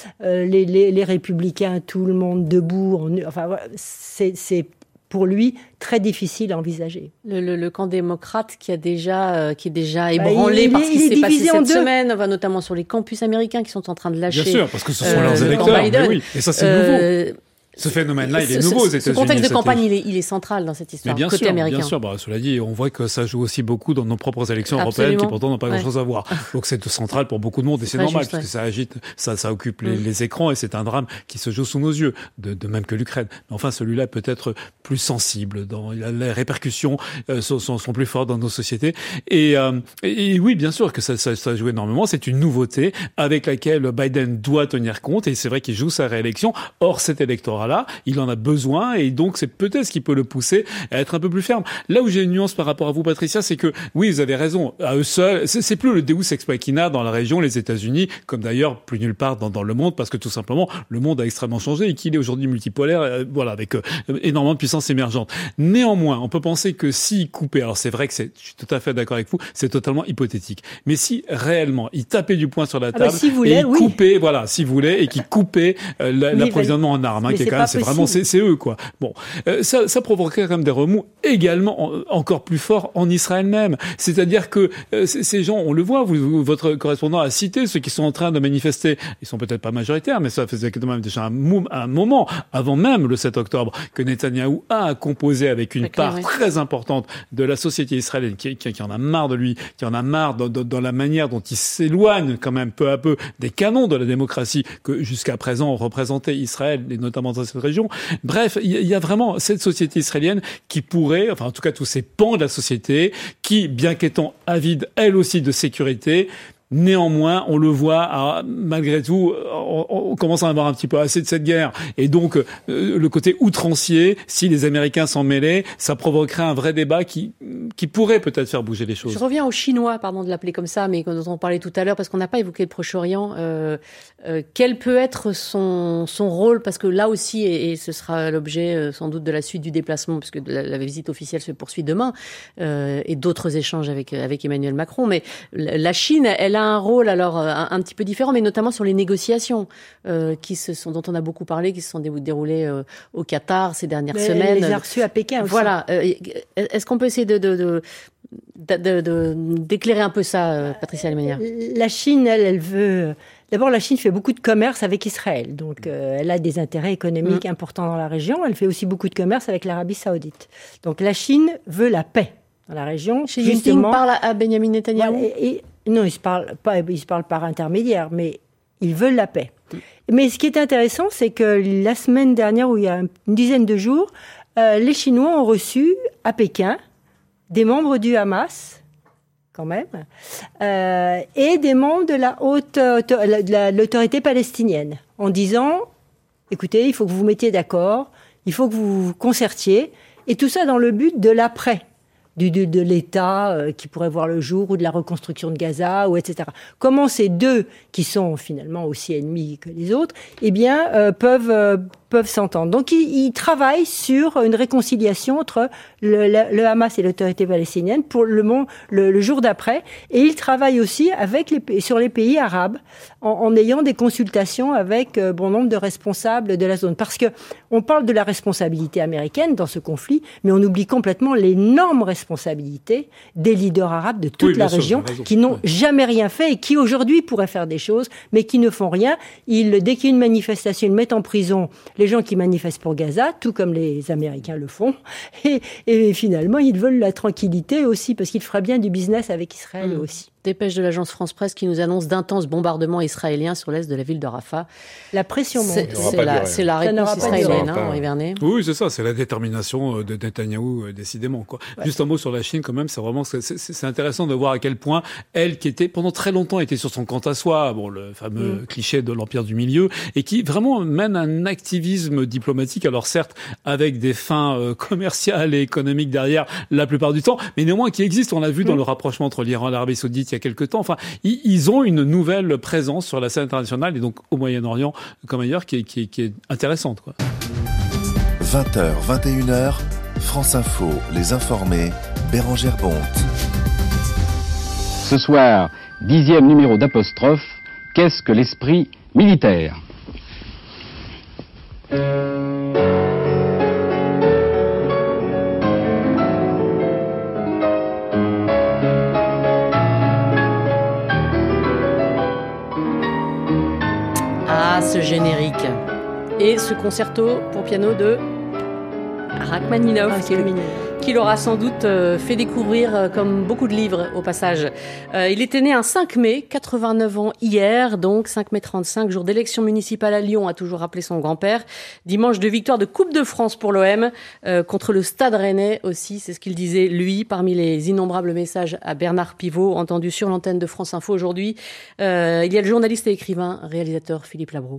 les républicains, tout le monde debout. Enfin, c'est pour lui très difficile à envisager. Le camp démocrate qui est déjà ébranlé par ce qui s'est passé cette semaine, notamment sur les campus américains qui sont en train de lâcher. Bien sûr, parce que ce sont leurs électeurs. Mais oui, et ça c'est nouveau. Ce phénomène-là, il est nouveau aux États-Unis. Ce contexte de campagne, il est central dans cette histoire, bien côté sûr, américain. Bien sûr, cela dit, on voit que ça joue aussi beaucoup dans nos propres élections européennes qui pourtant n'ont pas grand-chose à voir. Donc c'est central pour beaucoup de monde et c'est normal parce que ça agite, ça occupe les écrans et c'est un drame qui se joue sous nos yeux, de même que l'Ukraine. Mais enfin, celui-là peut être plus sensible, les répercussions sont plus fortes dans nos sociétés. Et oui, bien sûr que ça joue énormément. C'est une nouveauté avec laquelle Biden doit tenir compte et c'est vrai qu'il joue sa réélection. Or, cet électorat-là, il en a besoin et donc c'est peut-être ce qui peut le pousser à être un peu plus ferme. Là où j'ai une nuance par rapport à vous, Patricia, c'est que oui, vous avez raison, à eux seuls, c'est plus le Deus ex machina dans la région, les États-Unis, comme d'ailleurs plus nulle part dans le monde, parce que tout simplement le monde a extrêmement changé et qu'il est aujourd'hui multipolaire, avec énormément de puissance émergente. Néanmoins, on peut penser que s'il coupait, alors c'est vrai que je suis tout à fait d'accord avec vous, c'est totalement hypothétique, mais si réellement il tapait du poing sur la table et il coupait, s'il voulait, et qu'il coupait l'approvisionnement en armes, qui est quand même, c'est vraiment c'est eux quoi. Bon, ça provoquerait quand même des remous également encore plus forts en Israël même. C'est-à-dire que ces gens, on le voit, votre correspondant a cité ceux qui sont en train de manifester. Ils sont peut-être pas majoritaires, mais ça faisait quand même déjà un moment avant même le 7 octobre que Netanyahou a composé avec une part très importante de la société israélienne qui en a marre de lui, qui en a marre dans la manière dont il s'éloigne quand même peu à peu des canons de la démocratie que jusqu'à présent représentait Israël et notamment dans cette région. Bref, il y a vraiment cette société israélienne qui pourrait, enfin en tout cas tous ces pans de la société, qui, bien qu'étant avide elle aussi de sécurité, néanmoins, on le voit, malgré tout, on commence à avoir un petit peu assez de cette guerre. Et donc, le côté outrancier, si les Américains s'en mêlaient, ça provoquerait un vrai débat qui pourrait peut-être faire bouger les choses. Je reviens aux Chinois, pardon de l'appeler comme ça, mais dont on parlait tout à l'heure, parce qu'on n'a pas évoqué le Proche-Orient. Quel peut être son rôle? Parce que là aussi, et ce sera l'objet sans doute de la suite du déplacement, puisque la visite officielle se poursuit demain, et d'autres échanges avec Emmanuel Macron. Mais la Chine, elle a un rôle alors un petit peu différent, mais notamment sur les négociations dont on a beaucoup parlé, qui se sont déroulées au Qatar ces dernières semaines. Les a reçus à Pékin aussi. Voilà. Est-ce qu'on peut essayer d'éclairer un peu ça, Patricia Lemonière? La Chine, elle veut... D'abord, la Chine fait beaucoup de commerce avec Israël, donc elle a des intérêts économiques importants dans la région. Elle fait aussi beaucoup de commerce avec l'Arabie Saoudite. Donc la Chine veut la paix dans la région. Xi Jinping parle à Benjamin Netanyahou. Non, ils se parlent par intermédiaire, mais ils veulent la paix. Mais ce qui est intéressant, c'est que la semaine dernière, où il y a une dizaine de jours, les Chinois ont reçu à Pékin des membres du Hamas, quand même, et des membres de l'autorité palestinienne, en disant, écoutez, il faut que vous vous mettiez d'accord, il faut que vous vous concertiez, et tout ça dans le but de l'après. de l'État qui pourrait voir le jour, ou de la reconstruction de Gaza, ou etc. Comment ces deux, qui sont finalement aussi ennemis que les autres, peuvent s'entendre. Donc, ils travaillent sur une réconciliation entre le Hamas et l'autorité palestinienne pour le jour d'après. Et ils travaillent aussi sur les pays arabes en ayant des consultations avec bon nombre de responsables de la zone. Parce que on parle de la responsabilité américaine dans ce conflit, mais on oublie complètement l'énorme responsabilité des leaders arabes de toute la région qui n'ont jamais rien fait et qui aujourd'hui pourraient faire des choses, mais qui ne font rien. Dès qu'il y a une manifestation, ils mettent en prison les gens qui manifestent pour Gaza, tout comme les Américains le font. Et finalement, ils veulent la tranquillité aussi, parce qu'ils feraient bien du business avec Israël aussi. Dépêche de l'agence France-Presse qui nous annonce d'intenses bombardements israéliens sur l'est de la ville de Rafah. La pression monte. C'est la réponse israélienne, Henri Vernet. Oui, c'est ça, c'est la détermination de Netanyahou, décidément, quoi. Ouais. Juste un mot sur la Chine, quand même, c'est intéressant de voir à quel point elle, qui était pendant très longtemps était sur son quant à soi, bon, le fameux cliché de l'empire du milieu, et qui vraiment mène un activisme diplomatique, alors certes avec des fins commerciales et économiques derrière la plupart du temps, mais néanmoins qui existe. On l'a vu dans le rapprochement entre l'Iran et l'Arabie Saoudite il y a quelque temps. Enfin, ils ont une nouvelle présence sur la scène internationale et donc au Moyen-Orient comme ailleurs qui est intéressante, quoi. 20h, 21h, France Info, les informés, Bérangère Bonte. Ce soir, 10e numéro d'Apostrophe, qu'est-ce que l'esprit militaire ? Ce générique et ce concerto pour piano de Rachmaninov qui l'aura sans doute fait découvrir comme beaucoup de livres au passage. Il était né un 5 mai, 89 ans hier, donc 5 mai 35, jour d'élection municipale à Lyon, a toujours rappelé son grand-père. Dimanche de victoire de Coupe de France pour l'OM contre le Stade Rennais aussi, c'est ce qu'il disait lui, parmi les innombrables messages à Bernard Pivot, entendus sur l'antenne de France Info aujourd'hui. Il y a le journaliste et écrivain, réalisateur Philippe Labro.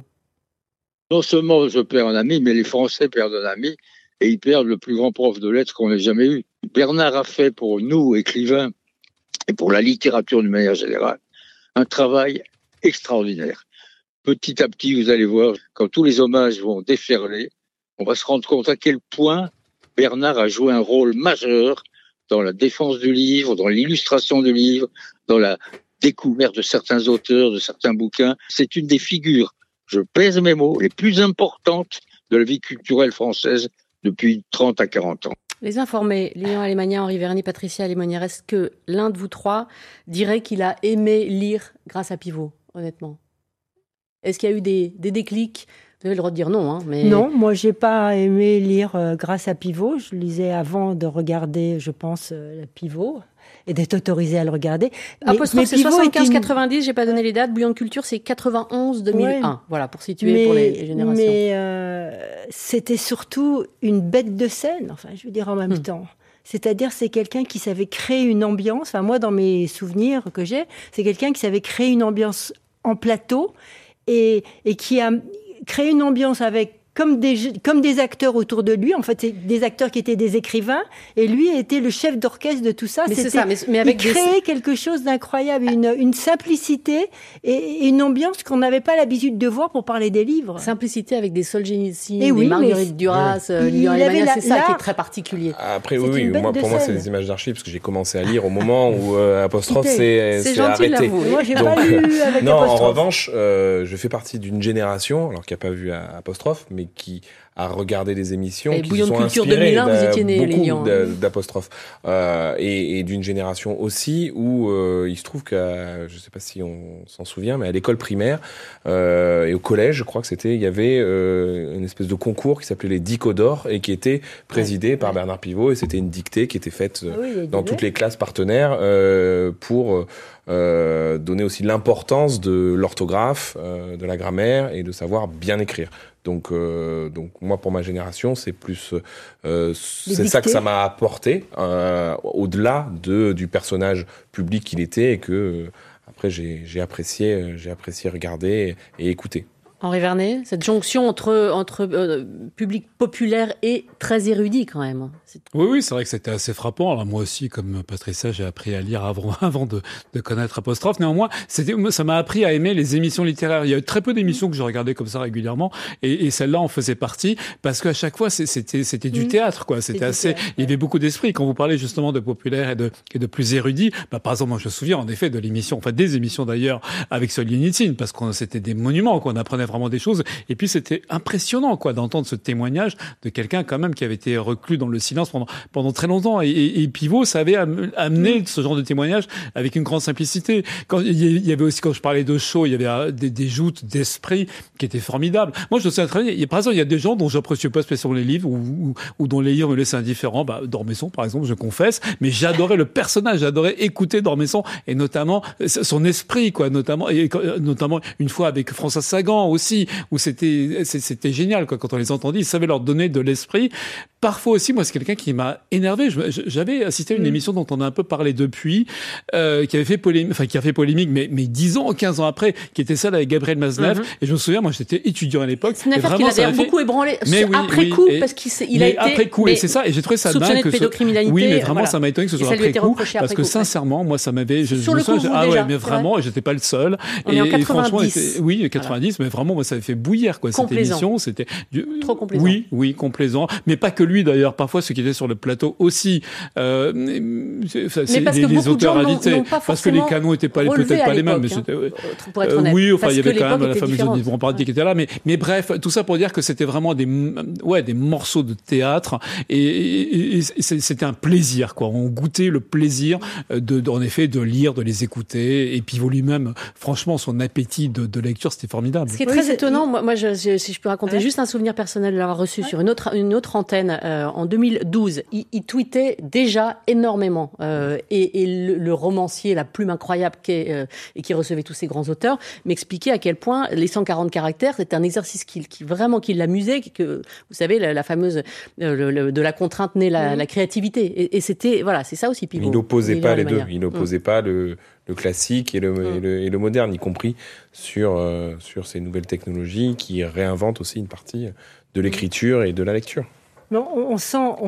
Non seulement je perds un ami, mais les Français perdent un ami et ils perdent le plus grand prof de lettres qu'on ait jamais eu. Bernard a fait pour nous, écrivains, et pour la littérature d'une manière générale, un travail extraordinaire. Petit à petit, vous allez voir, quand tous les hommages vont déferler, on va se rendre compte à quel point Bernard a joué un rôle majeur dans la défense du livre, dans l'illustration du livre, dans la découverte de certains auteurs, de certains bouquins. C'est une des figures, je pèse mes mots, les plus importantes de la vie culturelle française depuis 30 à 40 ans. Les informés, Lilian Alemania, Henri Vernet, Patricia Alemonière, est-ce que l'un de vous trois dirait qu'il a aimé lire grâce à Pivot, honnêtement ? Est-ce qu'il y a eu des déclics ? Vous avez le droit de dire non, hein, mais... Non, moi j'ai pas aimé lire grâce à Pivot. Je lisais avant de regarder, je pense, Pivot et d'être autorisé à le regarder. Apostrophe, c'est 75-90, j'ai pas donné les dates. Bouillon de culture, c'est 91-2001. Ouais. Voilà, pour situer pour les générations. Mais c'était surtout une bête de scène, enfin, je veux dire en même temps. C'est-à-dire, c'est quelqu'un qui savait créer une ambiance. Enfin, moi, dans mes souvenirs que j'ai, c'est quelqu'un qui savait créer une ambiance en plateau et qui a créé une ambiance avec comme des acteurs autour de lui. En fait, c'est des acteurs qui étaient des écrivains, et lui était le chef d'orchestre de tout ça. Mais c'est ça, mais avec il créait quelque chose d'incroyable, une simplicité et une ambiance qu'on n'avait pas l'habitude de voir pour parler des livres. Simplicité avec des Solzhenitsyn, des Marguerite Duras, Lilian Alemania, c'est ça qui est très particulier. Après, oui, pour moi, c'est des images d'archives, parce que j'ai commencé à lire au moment où Apostrophe s'est arrêté. Moi, j'ai pas lu avec non, Apostrophe. En revanche, je fais partie d'une génération, alors qui n'a pas vu Apostrophe, mais qui a regardé des émissions et qui se sont inspirées beaucoup d'Apostrophe et d'une génération aussi où il se trouve que, je sais pas si on s'en souvient, mais à l'école primaire et au collège, je crois que il y avait une espèce de concours qui s'appelait les Dicos d'or et qui était présidé par Bernard Pivot, et c'était une dictée qui était faite dans toutes les classes partenaires pour donner aussi l'importance de l'orthographe, de la grammaire et de savoir bien écrire. Donc moi, pour ma génération, c'est plus c'est ça que ça m'a apporté, au-delà du personnage public qu'il était, et que après j'ai apprécié regarder et écouter. Henri Vernet, cette jonction entre public populaire et très érudit quand même. Oui, c'est vrai que c'était assez frappant. Alors moi aussi, comme Patricia, j'ai appris à lire avant de connaître Apostrophe. Néanmoins, ça m'a appris à aimer les émissions littéraires. Il y a eu très peu d'émissions que je regardais comme ça régulièrement, et celle-là en faisait partie parce qu'à chaque fois c'était du théâtre, quoi. C'était assez. Il y avait beaucoup d'esprit. Quand vous parlez justement de populaire et de plus érudit, par exemple, moi je me souviens en effet de l'émission, enfin des émissions d'ailleurs avec Solzhenitsyn, parce que c'était des monuments, qu'on apprenait vraiment des choses. Et puis c'était impressionnant, quoi, d'entendre ce témoignage de quelqu'un quand même qui avait été reclus dans le silence pendant très longtemps. Et Pivot savait amener ce genre de témoignage avec une grande simplicité. Quand il y avait aussi, quand je parlais de show, il y avait des joutes d'esprit qui étaient formidables. Moi, je me souviens très bien. Par exemple, il y a des gens dont j'apprécie pas spécialement les livres ou dont les livres me laissaient indifférent. D'Ormesson, par exemple, je confesse. Mais j'adorais le personnage, j'adorais écouter d'Ormesson et notamment son esprit, quoi. Notamment une fois avec François Sagan aussi, où c'était génial, quoi. Quand on les entendait, ils savaient leur donner de l'esprit. Parfois aussi, moi, c'est quelqu'un qui m'a énervé. J'avais assisté à une émission dont on a un peu parlé depuis, qui a fait polémique, mais 10 ans, 15 ans après, qui était celle avec Gabriel Maznev. Et je me souviens, moi, j'étais étudiant à l'époque. C'est une affaire qui l'a d'ailleurs beaucoup ébranlé après coup, parce qu'il a été après coup, et c'est ça. Et j'ai trouvé ça dingue de pédocriminalité. Oui, mais vraiment, ça m'a étonné que ce soit après coup, parce que sincèrement, moi, ça m'avait. Sur le coup, mais vraiment, j'étais pas le seul. On est en 90. Oui, 90, mais vraiment, moi, ça avait fait bouillir, quoi. Cette émission, c'était trop complaisant. Oui, complaisant, mais pas que lui d'ailleurs. Parfois, ceux qui étaient sur le plateau aussi. Mais parce que les auteurs invités, parce que les canons étaient peut-être pas les mêmes. Mais c'était, pour être honnête, oui, enfin, il y avait quand même la fameuse Yvon Paradis qui était là. Mais bref, tout ça pour dire que c'était vraiment des morceaux de théâtre et c'était un plaisir, quoi. On goûtait le plaisir en effet de lire, de les écouter. Et Pivot lui-même, franchement, son appétit de lecture, c'était formidable. Ce qui est très étonnant, moi, si je peux raconter juste un souvenir personnel de l'avoir reçu sur une autre antenne en 2012, il tweetait déjà énormément et le romancier, la plume incroyable et qui recevait tous ces grands auteurs, m'expliquait à quel point les 140 caractères, c'était un exercice qui l'amusait, que vous savez, la fameuse de la contrainte naît la créativité, et c'était c'est ça aussi Pivot. Il n'opposait pas les deux, il n'opposait pas le classique et le moderne, y compris sur ces nouvelles technologies qui réinventent aussi une partie de l'écriture et de la lecture. Non, on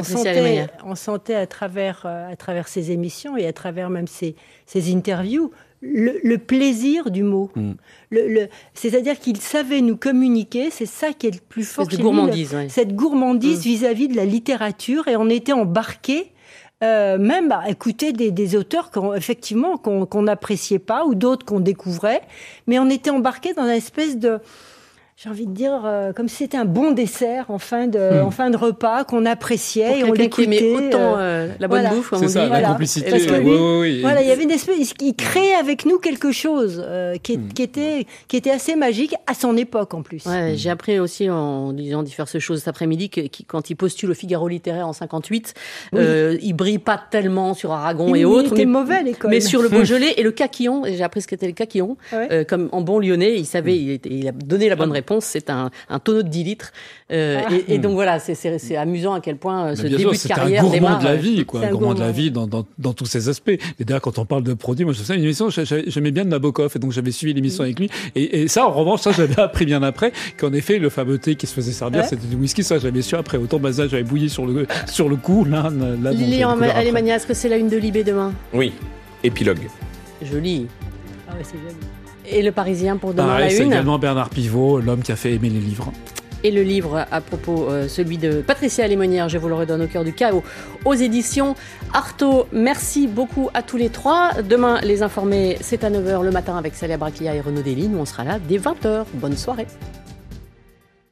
sentait à travers ces émissions et à travers même ces interviews le plaisir du mot. C'est-à-dire qu'il savait nous communiquer, c'est ça qui est le plus fort chez lui, cette gourmandise vis-à-vis de la littérature, et on était embarqués même à écouter des auteurs qu'on n'appréciait pas ou d'autres qu'on découvrait, mais on était embarqués dans une espèce de... J'ai envie de dire, comme si c'était un bon dessert en fin de repas qu'on appréciait et on l'écoutait. Qui aimait autant la bonne bouffe, comme on dit. C'est ça, la complicité. Parce que lui, voilà, il y avait une espèce, il créait avec nous quelque chose qui était assez magique à son époque en plus. Ouais, j'ai appris aussi en disant diverses choses cet après-midi quand il postule au Figaro littéraire en 58, il brille pas tellement sur Aragon et autres. Il était mauvais à l'école. Mais sur le Beaujolais et le Cacquillon, et j'ai appris ce qu'était le Cacquillon, comme en bon Lyonnais, il savait, il a donné la bonne réponse. C'est un tonneau de 10 litres. Et donc voilà, c'est amusant à quel point ce début de carrière démarre. C'est un gourmand de la vie, quoi. Un gourmand de la vie dans tous ses aspects. Et d'ailleurs, quand on parle de produits, moi, je sais, une émission, j'aimais bien de Nabokov, et donc j'avais suivi l'émission avec lui. Et ça, en revanche, j'avais appris bien après, qu'en effet, le fameux thé qui se faisait servir, c'était du whisky. Ça, j'avais su après. Autant Bazin, j'avais bouilli sur le coup. Là, Lilian Alemania, est-ce que c'est la une de Libé demain? Oui. Épilogue. Joli. Ah ouais, c'est joli. Et le Parisien pour demain, la une. C'est également Bernard Pivot, l'homme qui a fait aimer les livres. Et le livre à propos, celui de Patricia Alémonière, je vous le redonne, Au cœur du chaos, aux éditions Artaud. Merci beaucoup à tous les trois. Demain, Les Informés, c'est à 9h le matin avec Célia Braclia et Renaud Dely. Nous, on sera là dès 20h. Bonne soirée.